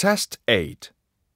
Test 8.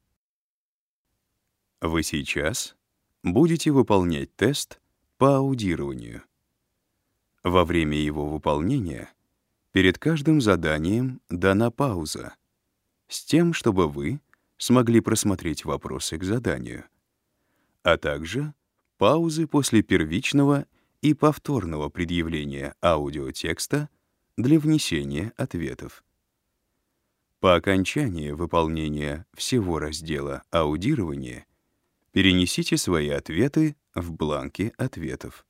Вы сейчас будете выполнять тест по аудированию. Во время его выполнения перед каждым заданием дана пауза с тем, чтобы вы смогли просмотреть вопросы к заданию, а также паузы после первичного и повторного предъявления аудиотекста для внесения ответов. По окончании выполнения всего раздела аудирования перенесите свои ответы в бланки ответов.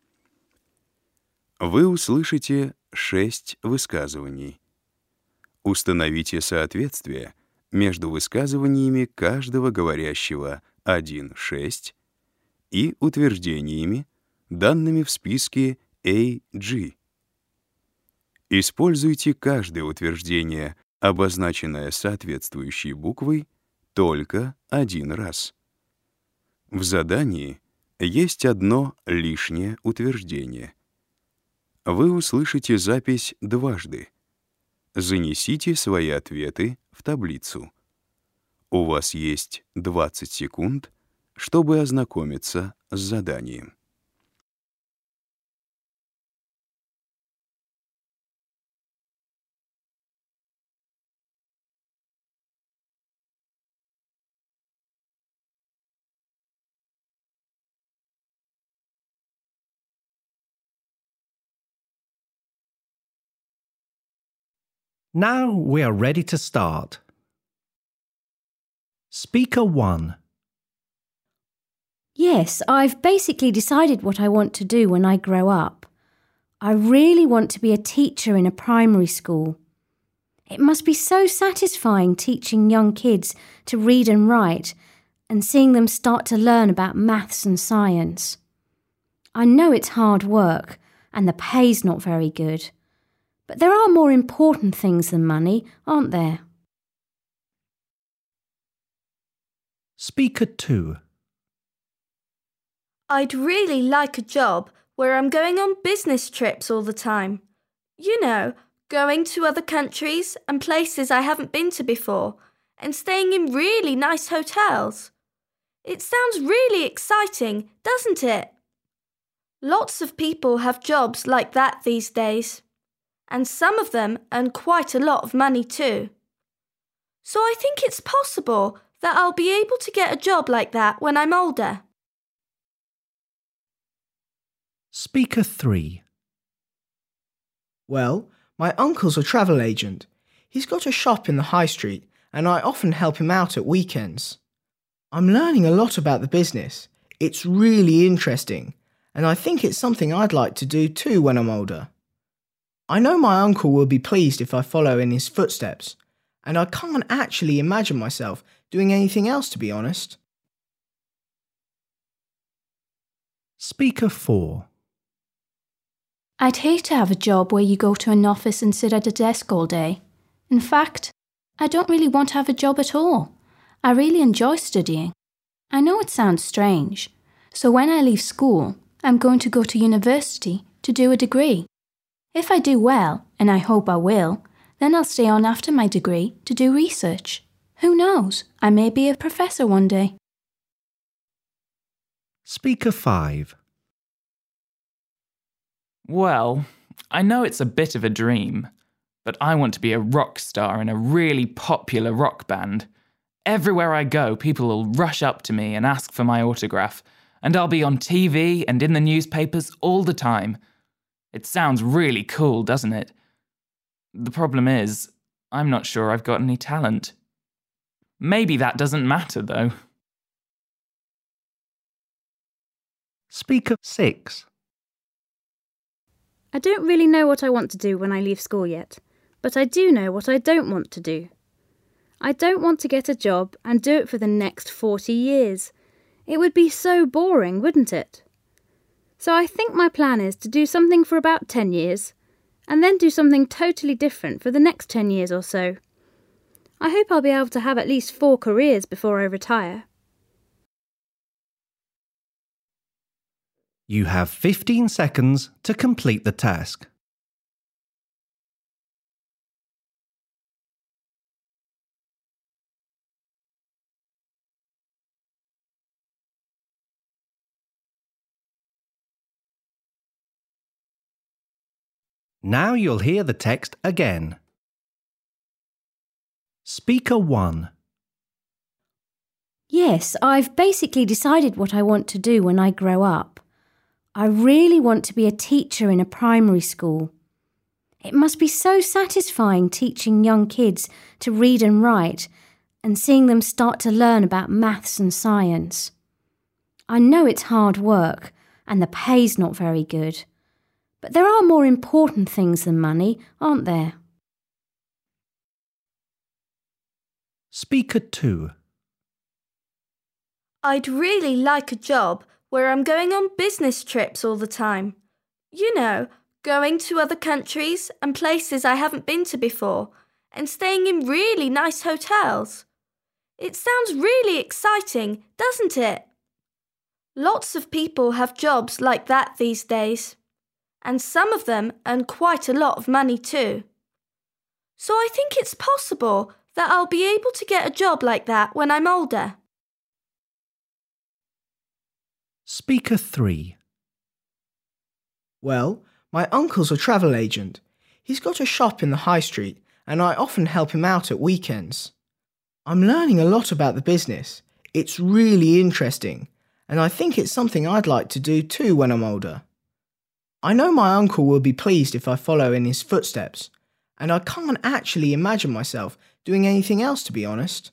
Вы услышите 6 высказываний. Установите соответствие между высказываниями каждого говорящего 1-6 и утверждениями, данными в списке A-G. Используйте каждое утверждение, обозначенное соответствующей буквой, только один раз. В задании есть одно лишнее утверждение. Вы услышите запись дважды. Занесите свои ответы в таблицу. У вас есть 20 секунд, чтобы ознакомиться с заданием. Now we are ready to start. Speaker 1. Yes, I've basically decided what I want to do when I grow up. I really want to be a teacher in a primary school. It must be so satisfying teaching young kids to read and write and seeing them start to learn about maths and science. I know it's hard work and the pay's not very good. But there are more important things than money, aren't there? Speaker 2. I'd really like a job where I'm going on business trips all the time. You know, going to other countries and places I haven't been to before and staying in really nice hotels. It sounds really exciting, doesn't it? Lots of people have jobs like that these days. And some of them earn quite a lot of money too. So I think it's possible that I'll be able to get a job like that when I'm older. Speaker 3. Well, my uncle's a travel agent. He's got a shop in the high street and I often help him out at weekends. I'm learning a lot about the business. It's really interesting and I think it's something I'd like to do too when I'm older. I know my uncle will be pleased if I follow in his footsteps, and I can't actually imagine myself doing anything else, to be honest. Speaker 4. I'd hate to have a job where you go to an office and sit at a desk all day. In fact, I don't really want to have a job at all. I really enjoy studying. I know it sounds strange, so when I leave school, I'm going to go to university to do a degree. If I do well, and I hope I will, then I'll stay on after my degree to do research. Who knows, I may be a professor one day. Speaker 5. Well, I know it's a bit of a dream, but I want to be a rock star in a really popular rock band. Everywhere I go, people will rush up to me and ask for my autograph, and I'll be on TV and in the newspapers all the time. It sounds really cool, doesn't it? The problem is, I'm not sure I've got any talent. Maybe that doesn't matter, though. Speaker 6. I don't really know what I want to do when I leave school yet, but I do know what I don't want to do. I don't want to get a job and do it for the next 40 years. It would be so boring, wouldn't it? So I think my plan is to do something for about 10 years, and then do something totally different for the next 10 years or so. I hope I'll be able to have at least 4 careers before I retire. You have 15 seconds to complete the task. Now you'll hear the text again. Speaker 1. Yes, I've basically decided what I want to do when I grow up. I really want to be a teacher in a primary school. It must be so satisfying teaching young kids to read and write and seeing them start to learn about maths and science. I know it's hard work and the pay's not very good, but there are more important things than money, aren't there? Speaker 2. I'd really like a job where I'm going on business trips all the time. You know, going to other countries and places I haven't been to before and staying in really nice hotels. It sounds really exciting, doesn't it? Lots of people have jobs like that these days, and some of them earn quite a lot of money too. So I think it's possible that I'll be able to get a job like that when I'm older. Speaker 3. Well, my uncle's a travel agent. He's got a shop in the high street and I often help him out at weekends. I'm learning a lot about the business. It's really interesting and I think it's something I'd like to do too when I'm older. I know my uncle will be pleased if I follow in his footsteps, and I can't actually imagine myself doing anything else, to be honest.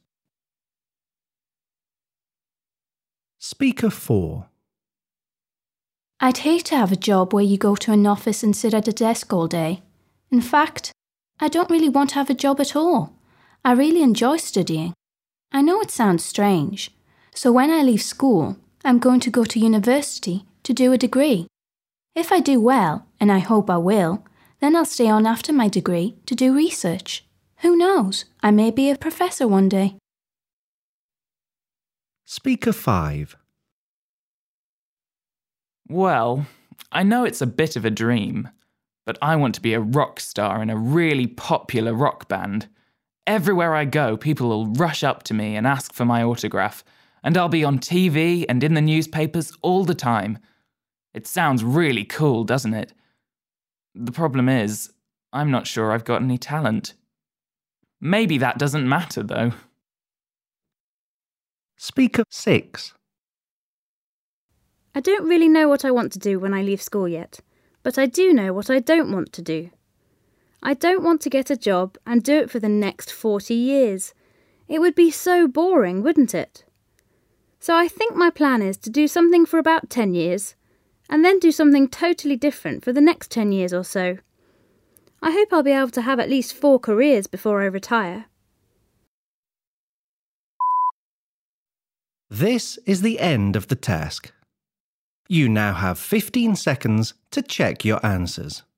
Speaker 4. I'd hate to have a job where you go to an office and sit at a desk all day. In fact, I don't really want to have a job at all. I really enjoy studying. I know it sounds strange, so when I leave school, I'm going to go to university to do a degree. If I do well, and I hope I will, then I'll stay on after my degree to do research. Who knows, I may be a professor one day. Speaker 5. Well, I know it's a bit of a dream, but I want to be a rock star in a really popular rock band. Everywhere I go, people will rush up to me and ask for my autograph, and I'll be on TV and in the newspapers all the time. It sounds really cool, doesn't it? The problem is, I'm not sure I've got any talent. Maybe that doesn't matter, though. Speaker 6. I don't really know what I want to do when I leave school yet, but I do know what I don't want to do. I don't want to get a job and do it for the next 40 years. It would be so boring, wouldn't it? So I think my plan is to do something for about 10 years, and then do something totally different for the next 10 years or so. I hope I'll be able to have at least 4 careers before I retire. This is the end of the task. You now have 15 seconds to check your answers.